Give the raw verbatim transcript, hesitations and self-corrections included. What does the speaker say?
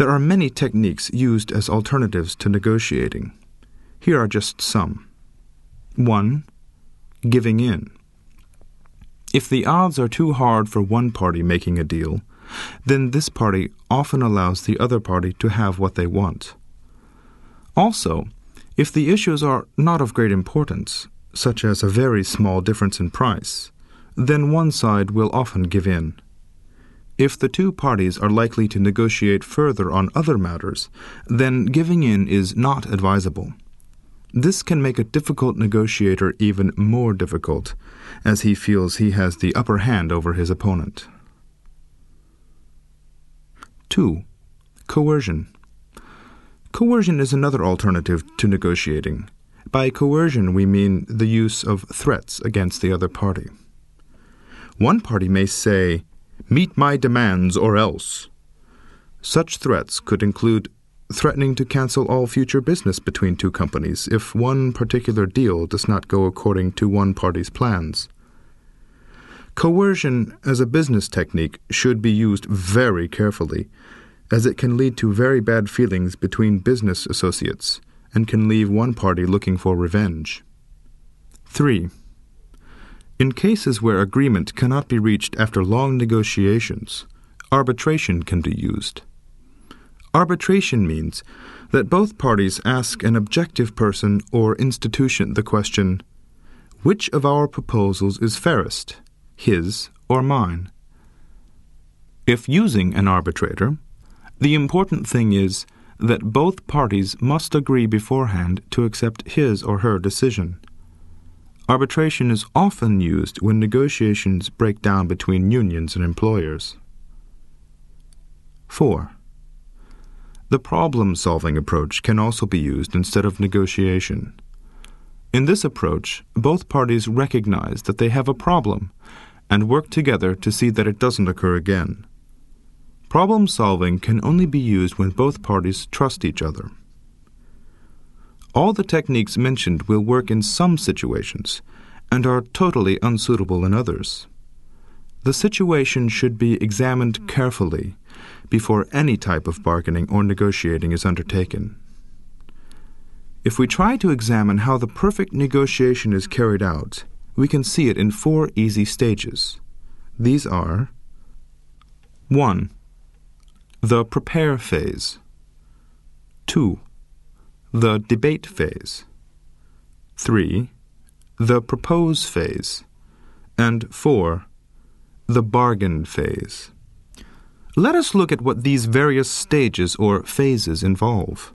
There are many techniques used as alternatives to negotiating. Here are just some. one. Giving in. If the odds are too hard for one party making a deal, then this party often allows the other party to have what they want. Also, if the issues are not of great importance, such as a very small difference in price, then one side will often give in. If the two parties are likely to negotiate further on other matters, then giving in is not advisable. This can make a difficult negotiator even more difficult, as he feels he has the upper hand over his opponent. two. Coercion. Coercion is another alternative to negotiating. By coercion, we mean the use of threats against the other party. One party may say, "Meet my demands or else." Such threats could include threatening to cancel all future business between two companies if one particular deal does not go according to one party's plans. Coercion as a business technique should be used very carefully, as it can lead to very bad feelings between business associates and can leave one party looking for revenge. three. In cases where agreement cannot be reached after long negotiations, arbitration can be used. Arbitration means that both parties ask an objective person or institution the question, "Which of our proposals is fairest, his or mine?" If using an arbitrator, the important thing is that both parties must agree beforehand to accept his or her decision. Arbitration is often used when negotiations break down between unions and employers. four. The problem-solving approach can also be used instead of negotiation. In this approach, both parties recognize that they have a problem and work together to see that it doesn't occur again. Problem-solving can only be used when both parties trust each other. All the techniques mentioned will work in some situations and are totally unsuitable in others. The situation should be examined carefully before any type of bargaining or negotiating is undertaken. If we try to examine how the perfect negotiation is carried out, we can see it in four easy stages. These are: one. The prepare phase. two. The debate phase. three. The propose phase. And four. The bargain phase. Let us look at what these various stages or phases involve.